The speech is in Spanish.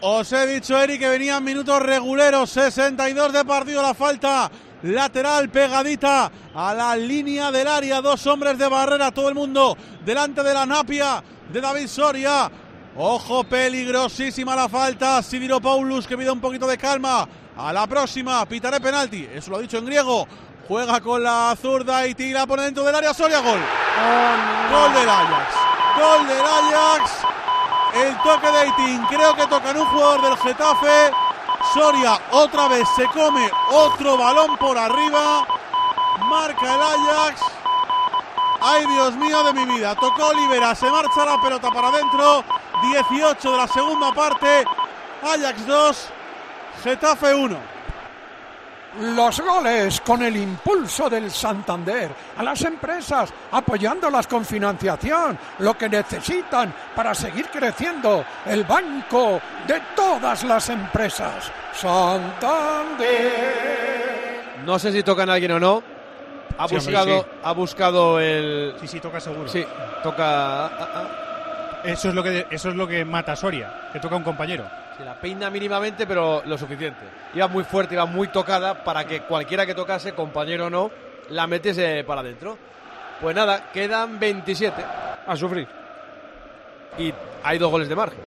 Os he dicho, Eric, que venían minutos reguleros, 62 de partido, la falta lateral pegadita a la línea del área, 2 hombres de barrera, todo el mundo delante de la napia de David Soria. Ojo, peligrosísima la falta, Sidiropoulos, que pide un poquito de calma. A la próxima, pitaré penalti, eso lo ha dicho en griego. Juega con la zurda y tira por dentro del área, Soria, gol. Gol del Ajax, gol del Ajax. El toque de Eiting, creo que toca en un jugador del Getafe. Soria otra vez se come otro balón por arriba. Marca el Ajax. Ay, Dios mío de mi vida. Tocó Olivera, se marcha la pelota para adentro. 18 de la segunda parte. Ajax 2, Getafe 1. Los goles con el impulso del Santander, a las empresas apoyándolas con financiación, lo que necesitan para seguir creciendo, el banco de todas las empresas, Santander. No sé si tocan a alguien o no. Ha buscado el... Sí, toca seguro. Sí, toca... Eso es lo que mata a Soria, que toca a un compañero. Se la peina mínimamente, pero lo suficiente. Iba muy fuerte, iba muy tocada para que cualquiera que tocase, compañero o no, la metiese para adentro. Pues nada, quedan 27. A sufrir. Y hay 2 goles de margen.